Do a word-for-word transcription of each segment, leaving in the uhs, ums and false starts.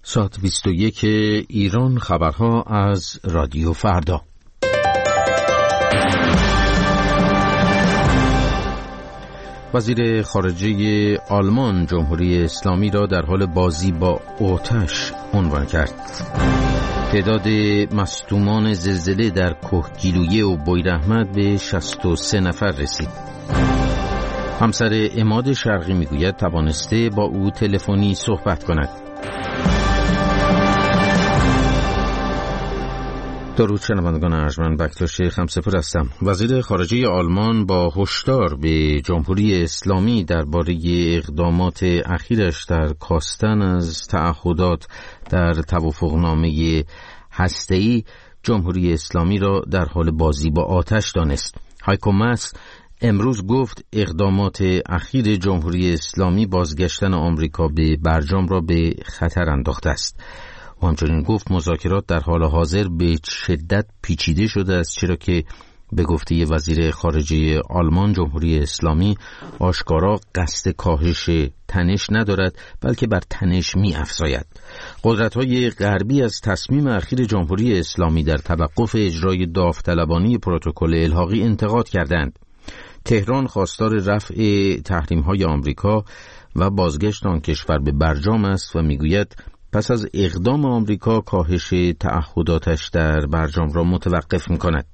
ساعت بیست و یک ایران، خبرها از رادیو فردا. وزیر خارجه آلمان جمهوری اسلامی را در حال بازی با آتش عنوان کرد. تعداد مصدومان زلزله در کهگیلویه و بویراحمد به شصت و سه نفر رسید. همسر عماد شرقی میگوید توانسته با او تلفنی صحبت کند. درود شنوندگان ارجمند، بکتاش خمسپور هستم. وزیر خارجه آلمان با هشدار به جمهوری اسلامی درباره اقدامات اخیرش در کاستن از تعهدات در توافقنامه هسته‌ای جمهوری اسلامی را در حال بازی با آتش دانست. هایکو ماس امروز گفت اقدامات اخیر جمهوری اسلامی بازگشتن آمریکا به برجام را به خطر انداخته است. و همچنین گفت مذاکرات در حال حاضر به شدت پیچیده شده است، چرا که به گفته وزیر خارجه آلمان جمهوری اسلامی آشکارا قصد کاهش تنش ندارد، بلکه بر تنش می افزاید. قدرت‌های غربی از تصمیم اخیر جمهوری اسلامی در توقف اجرای داوطلبانه پروتکل الحاقی انتقاد کردند. تهران خواستار رفع تحریم‌های آمریکا و بازگشت آن کشور به برجام است و میگوید پس از اقدام آمریکا کاهش تعهداتش در برجام را متوقف می‌کند.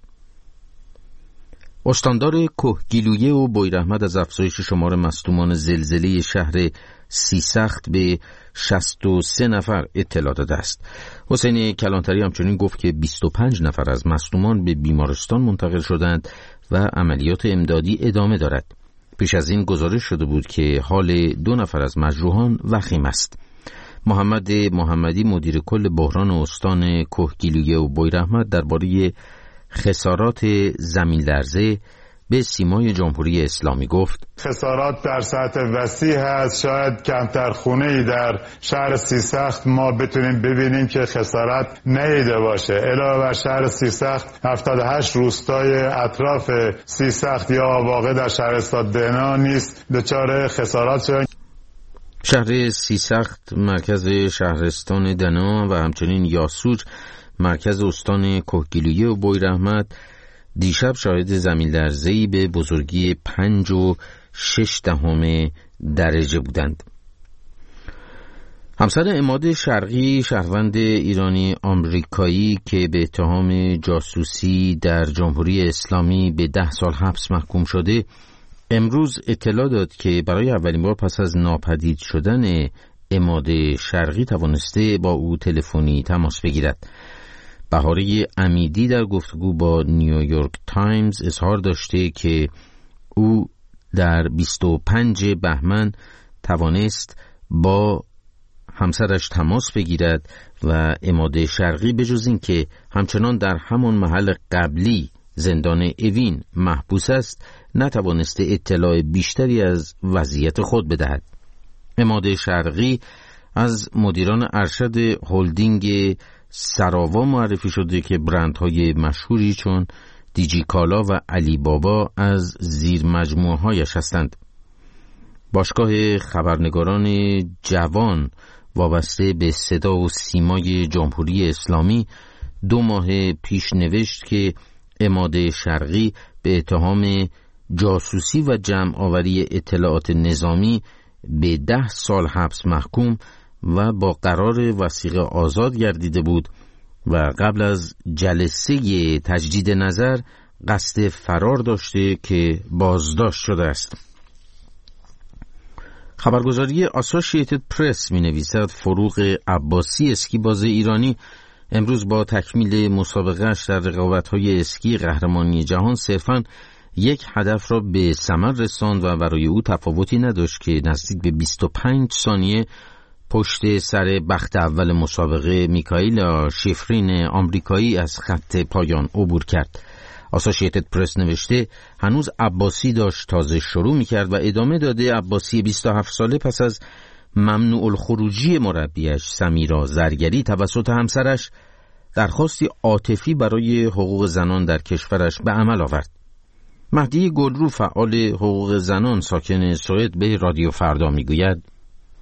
استاندار کهگیلویه و بویراحمد از افزایش شمار مصدومان زلزله شهر سیسخت به شصت و سه نفر اطلاع داده است. حسین کلانتری همچنین گفت که بیست و پنج نفر از مصدومان به بیمارستان منتقل شدند و عملیات امدادی ادامه دارد. پیش از این گزارش شده بود که حال دو نفر از مجروحان وخیم است. محمد محمدی مدیر کل بحران استان کهگیلویه و بویراحمد درباره خسارات زمین لرزه به سیمای جمهوری اسلامی گفت خسارات در سطح وسیع هست. شاید کمتر خونه‌ای در شهر سیسخت ما بتونیم ببینیم که خسارت نیده باشه. علاوه بر شهر سیسخت هفتاد و هشت روستای اطراف سیسخت یا واقع در شهرستان دهنا نیست دچار خسارات شدن. شهر سیسخت مرکز شهرستان دنا و همچنین یاسوج مرکز استان کهگیلویه و بویراحمد دیشب شاهد زمین لرزه‌ای به بزرگی پنج و شش دهم درجه بودند. همسر عماد شرقی شهروند ایرانی آمریکایی که به اتهام جاسوسی در جمهوری اسلامی به ده سال حبس محکوم شده امروز اطلاع داد که برای اولین بار پس از ناپدید شدن عماد شرقی توانسته با او تلفنی تماس بگیرد. بهاری امیدی در گفتگو با نیویورک تایمز اظهار داشته که او در بیست و پنجم بهمن توانست با همسرش تماس بگیرد و عماد شرقی بجز این که همچنان در همان محل قبلی زندان اوین محبوس است نتوانسته اطلاع بیشتری از وضعیت خود بدهد. عماد شرقی از مدیران ارشد هلدینگ سراوا معرفی شده که برندهای مشهوری چون دیجی کالا و علی بابا از زیر مجموعه هایش هستند. باشگاه خبرنگاران جوان وابسته به صدا و سیمای جمهوری اسلامی دو ماه پیش نوشت که عماد شرقی به اتهام جاسوسی و جمع آوری اطلاعات نظامی به ده سال حبس محکوم و با قرار وثیقه آزاد گردیده بود و قبل از جلسه تجدید نظر قصد فرار داشته که بازداشت شده است. خبرگزاری آسوشییتد پرس می نویسد فروغ عباسی اسکیباز ایرانی امروز با تکمیل مسابقه‌اش در رقابت‌های اسکی قهرمانی جهان صرفاً یک هدف را به ثمر رساند و برای او تفاوتی نداشت که نزدیک به بیست و پنج ثانیه پشت سر بخت اول مسابقه میکائیل شیفرین آمریکایی از خط پایان عبور کرد. آسوشییتد پرس نوشته هنوز عباسی داشت تازه شروع میکرد و ادامه داده عباسی بیست و هفت ساله پس از ممنوع الخروجی مربیش سمیرا زرگری توسط همسرش درخواستی عاطفی برای حقوق زنان در کشورش به عمل آورد. مهدی گلرو فعال حقوق زنان ساکن سوئد به رادیو فردا میگوید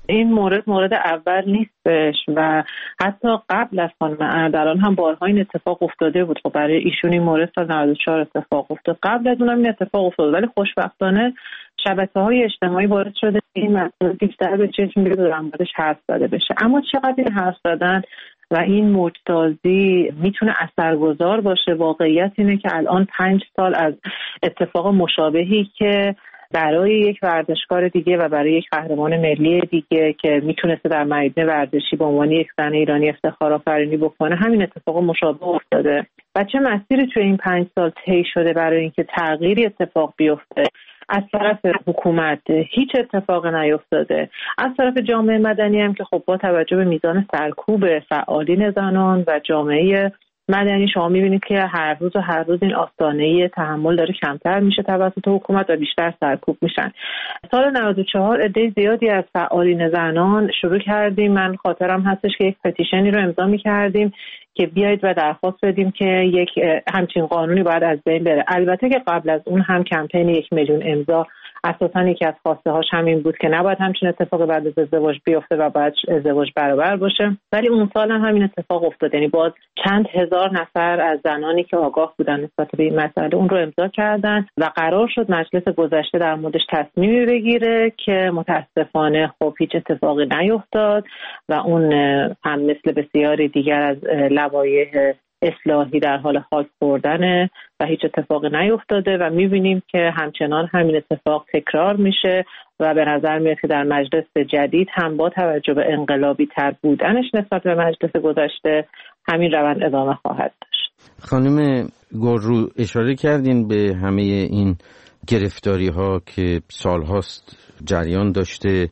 این مورد مورد اول نیستش و حتی قبل از خانم اردلان هم بارها این اتفاق افتاده بود. خب برای ایشون این مورد سال نود و چهار اتفاق افتاد، قبل از اونم این اتفاق افتاد، ولی خوشبختانه شبکه‌های اجتماعی باعث شده این مسئله بیشتر به چشم بیاد و در موردش حرف زده بشه. اما چقدر این حرف زدن و این موج‌سازی میتونه اثرگذار باشه؟ واقعیت اینه که الان پنج سال از اتفاق مشابهی که برای یک ورزشکار دیگه و برای یک قهرمان ملی دیگه که میتونسته در میدان ورزشی به عنوان یک زن ایرانی افتخار آفرینی بکنه، همین اتفاق مشابه افتاده. و چه مسیری توی این پنج سال طی شده برای اینکه تغییری اتفاق بیفته؟ از طرف حکومت هیچ اتفاق نیفتاده، از طرف جامعه مدنی هم که خب با توجه به میزان سرکوب فعالین زنان و جامعه مدنی شما میبینید که هر روز و هر روز این آستانه تحمل داره کمتر میشه توسط حکومت و بیشتر سرکوب میشن. سال نود و چهار عده زیادی از فعالین زنان شروع کردیم، من خاطرم هستش که یک پتیشنی رو امضا میکردیم که بیایید و درخواست بدیم که یک همچین قانونی باید از بین بره. البته که قبل از اون هم کمپین یک میلیون امضا اساساً یکی از خواسته هاش همین بود که نباید همچین اتفاقی بعد از ازدواج بیفته و باید ازدواج برابر باشه، ولی اون سال هم همین اتفاق افتاد. یعنی باز چند هزار نفر از زنانی که آگاه بودن نسبت به این مسئله اون رو امضا کردن و قرار شد مجلس گذشته در موردش تصمیمی بگیره که متاسفانه خب هیچ اتفاقی نیفتاد و اون هم مثل بسیاری دیگر از لوایح اصلاحی در حال خاک خوردنه و هیچ اتفاقی نیفتاده و میبینیم که همچنان همین اتفاق تکرار میشه و به نظر میاد که در مجلس جدید هم با توجه به انقلابی تر بودنش نسبت به مجلس گذشته همین روند ادامه خواهد داشت. خانم گلرو، اشاره کردین به همه این گرفتاری ها که سالهاست جریان داشته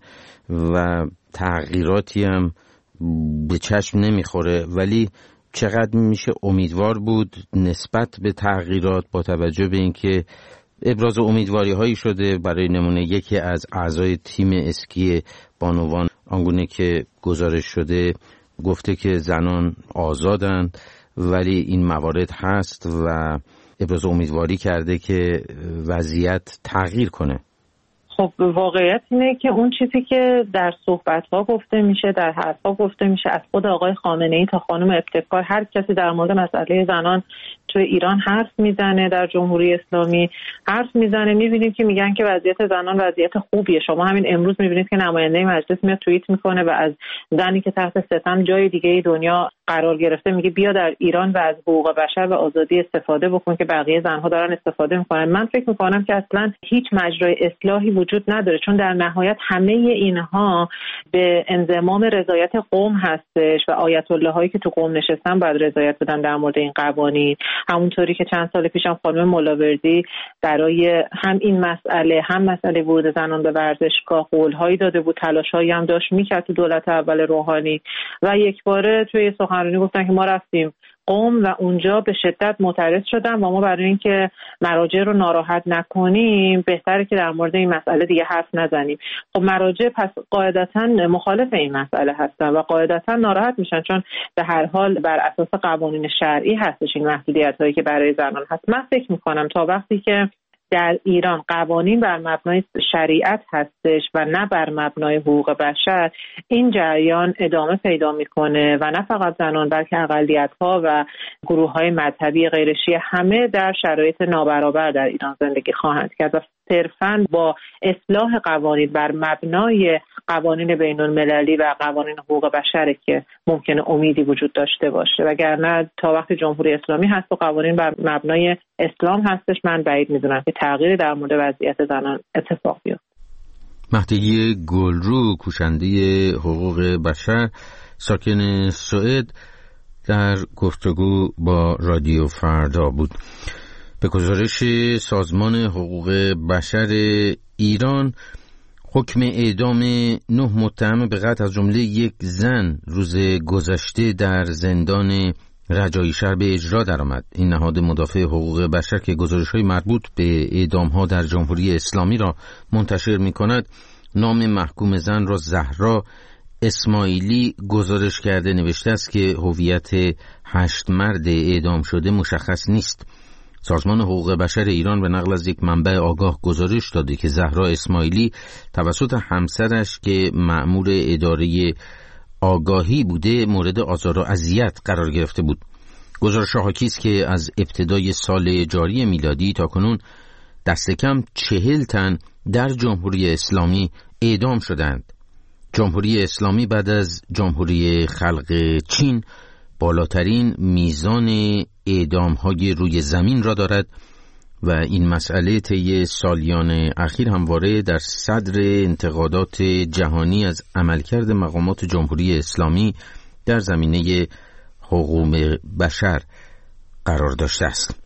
و تغییراتی هم به چشم نمیخوره، ولی چقدر میشه امیدوار بود نسبت به تغییرات با توجه به اینکه ابراز امیدواری هایی شده. برای نمونه یکی از اعضای تیم اسکی بانوان آنگونه که گزارش شده گفته که زنان آزادند، ولی این موارد هست و ابراز امیدواری کرده که وضعیت تغییر کنه. خب واقعیت اینه که اون چیزی که در صحبت‌ها گفته میشه، در حرف‌ها گفته میشه، از خود آقای خامنه‌ای تا خانم ابتکار، هر کسی در مورد مسئله زنان توی ایران حرف میزنه، در جمهوری اسلامی حرف میزنه، میبینیم که میگن که وضعیت زنان وضعیت خوبیه. شما همین امروز میبینید که نماینده مجلس میاد توییت میکنه و از زنی که تحت ستم جای دیگه دنیا قرار گرفته میگه بیا در ایران و از حقوق بشر و آزادی استفاده بکن که بقیه زنها دارن استفاده میکنن. من فکر میکنم که اصلا هیچ مجرای اصلاحی وجود نداره، چون در نهایت همه اینها به انضمام رضایت قوم هستش و آیت الله هایی که تو قوم نشستن باید رضایت بدن در مورد این قوانین. همونطوری که چند سال پیشم خانم ملاوردی برای هم این مسئله هم مسئله ورود زنان به ورزشگاه قول‌هایی داده بود، تلاش‌هایی هم داشت میکرد تو دولت اول روحانی و یک باره توی سخنرانی گفتن که ما رفتیم قم و اونجا به شدت معترض شدن و ما برای اینکه مراجع رو ناراحت نکنیم بهتره که در مورد این مسئله دیگه حرف نزنیم. خب مراجع پس قاعدتاً مخالف این مسئله هستن و قاعدتاً ناراحت میشن، چون به هر حال بر اساس قوانین شرعی هستش این محدودیت‌هایی که برای زنان هست. من فکر می‌کنم تا وقتی که در ایران قوانین بر مبنای شریعت هستش و نه بر مبنای حقوق بشر، این جریان ادامه پیدا میکنه و نه فقط زنان بلکه اقلیت‌ها و گروه‌های مذهبی غیر شیعه همه در شرایط نابرابر در ایران زندگی خواهند کرد و صرفاً با اصلاح قوانین بر مبنای قوانین بین‌المللی و قوانین حقوق بشر که ممکنه امیدی وجود داشته باشه، وگرنه تا وقتی جمهوری اسلامی هست و قوانین بر مبنای اسلام هستش من بعید می‌دونم که تغییری در مورد وضعیت زنان اتفاق بیفته. مهدیه گلرو، کوشنده حقوق بشر ساکن سوئد، در گفتگو با رادیو فردا بود. به گزارش سازمان حقوق بشر ایران، حکم اعدام نه متهم به قتل از جمله یک زن روز گذشته در زندان رجایی شهر به اجرا درآمد. این نهاد مدافع حقوق بشر که گزارش‌های مربوط به اعدام‌ها در جمهوری اسلامی را منتشر می‌کند، نام محکوم زن را زهرا اسماعیلی گزارش کرده. نوشته است که هویت هشت مرد اعدام شده مشخص نیست. سازمان حقوق بشر ایران به نقل از یک منبع آگاه گزارش داده که زهرا اسماعیلی توسط همسرش که مأمور اداره آگاهی بوده مورد آزار و اذیت قرار گرفته بود. گزارش حاکی است که از ابتدای سال جاری میلادی تا کنون دست کم چهل تن در جمهوری اسلامی اعدام شدند. جمهوری اسلامی بعد از جمهوری خلق چین بالاترین میزان اعدام‌های روی زمین را دارد و این مسئله طی سالیان اخیر همواره در صدر انتقادات جهانی از عملکرد مقامات جمهوری اسلامی در زمینه حقوق بشر قرار داشته است.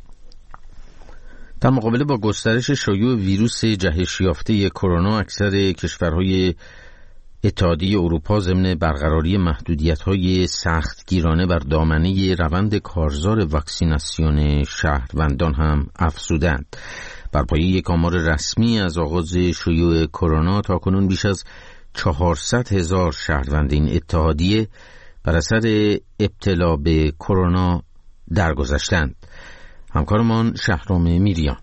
در مقابله با گسترش شیوع ویروس جهش یافته کرونا، اکثر کشورهای اتحادیه اروپا ضمن برقراری محدودیت‌های سختگیرانه بر دامنه روند کارزار واکسیناسیون شهروندان هم افزودند. بر پایه یک آمار رسمی از آغاز شیوع کرونا تا کنون بیش از چهارصد هزار شهروند این اتحادیه بر اثر ابتلا به کرونا درگذشتند. همکارمان شهرام میریان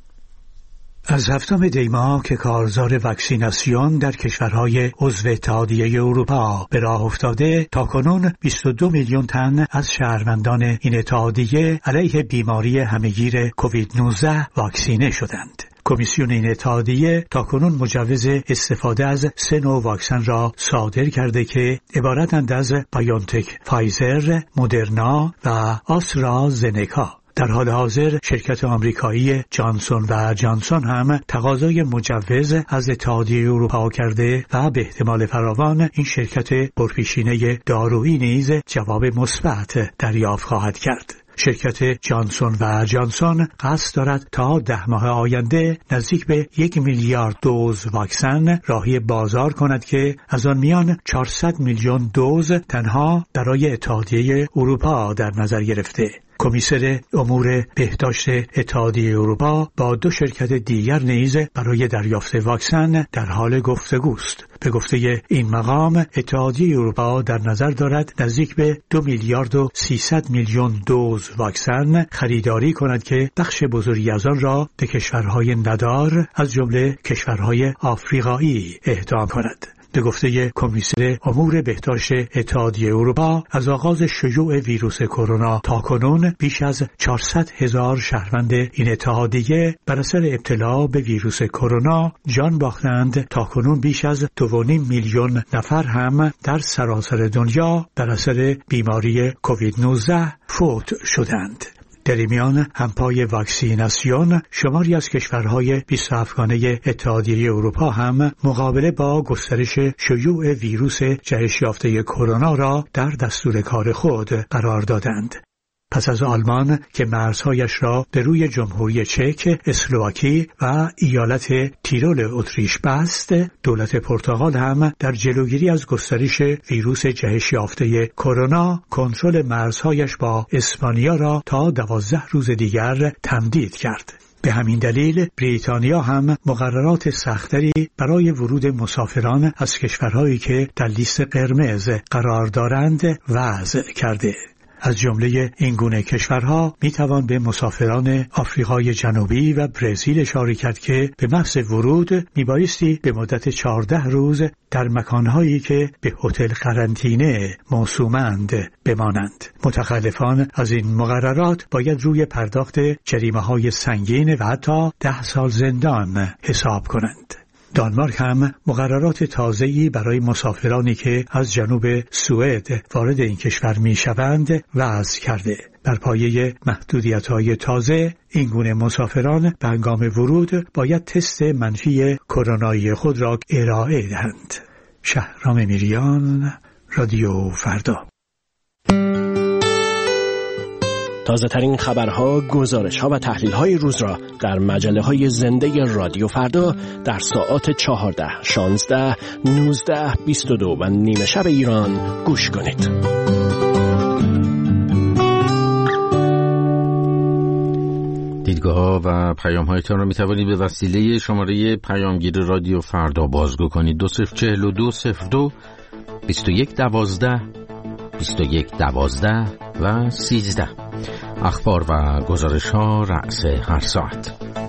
از هفتم دی ماه که کارزار واکسیناسیون در کشورهای عضو اتحادیه اروپا به راه افتاده، تاکنون بیست و دو میلیون تن از شهروندان این اتحادیه علیه بیماری همهگیر کووید نوزده واکسینه شدند. کمیسیون این اتحادیه تاکنون مجوز استفاده از سه نوع واکسن را صادر کرده که عبارتند از بایونتک فایزر، مدرنا و آسترازنکا. در حال حاضر شرکت آمریکایی جانسون و جانسون هم تقاضای مجوز از اتحادیه اروپا کرده و به احتمال فراوان این شرکت پرپیشینه دارویی نیز جواب مثبت دریافت خواهد کرد. شرکت جانسون و جانسون قصد دارد تا ده ماه آینده نزدیک به یک میلیارد دوز واکسن راهی بازار کند که از آن میان چهارصد میلیون دوز تنها برای اتحادیه اروپا در نظر گرفته. کمیسر امور بهداشت اتحادیه اروپا با دو شرکت دیگر نیز برای دریافت واکسن در حال گفتگوست. به گفته این مقام، اتحادیه اروپا در نظر دارد نزدیک به دو میلیارد و سیصد میلیون دوز واکسن خریداری کند که بخش بزرگی از آن را به کشورهای ندار از جمله کشورهای آفریقایی اهدا کند. به گفته کمیسر امور بهداشت اتحادیه اروپا، از آغاز شیوع ویروس کرونا تا کنون بیش از چهارصد هزار شهروند این اتحادیه بر اثر ابتلا به ویروس کرونا جان باختند. تا کنون بیش از دو و نیم میلیون نفر هم در سراسر دنیا بر اثر بیماری کووید نوزده فوت شدند. در این میان همپای واکسیناسیون شماری از کشورهای بیست و هفتگانه اتحادیه اروپا هم مقابله با گسترش شیوع ویروس جهش یافته کرونا را در دستور کار خود قرار دادند. پس از آلمان که مرزهایش را به روی جمهوری چک، اسلواکی و ایالت تیرول اتریش بست، دولت پرتغال هم در جلوگیری از گسترش ویروس جهش یافته کرونا کنترل مرزهایش با اسپانیا را تا دوازده روز دیگر تمدید کرد. به همین دلیل بریتانیا هم مقررات سختری برای ورود مسافران از کشورهایی که در لیست قرمز قرار دارند وضع کرده. از جمله این گونه کشورها می توان به مسافران آفریقای جنوبی و برزیل اشاره کرد که به محض ورود می بایستی به مدت چهارده روز در مکانهایی که به هتل قرنطینه موسومند بمانند. متخلفان از این مقررات باید روی پرداخت جریمه‌های سنگین و حتی ده سال زندان حساب کنند. دانمارک هم مقررات تازه‌ای برای مسافرانی که از جنوب سوئد وارد این کشور می‌شوند وضع کرده. بر پایه محدودیت‌های تازه، این گونه مسافران به هنگام ورود باید تست منفی کرونایی خود را ارائه دهند. شهرام میریان، رادیو فردا. تازه ترین خبرها، گزارش‌ها و تحلیل‌های روز را در مجله‌های زنده رادیو فردا در ساعات چهارده، شانزده، نوزده، بیست و دو و نیمه شب ایران گوش کنید. دیدگاه‌ها و پیام‌هایتان را می‌توانید به وسیله شماره پیامگیر رادیو فردا بازگو کنید. دو صفر چهل و دو صفر دو بیست و یک دوازده بیست و یک دوازده و سیزده. اخبار و گزارش ها رأس هر ساعت.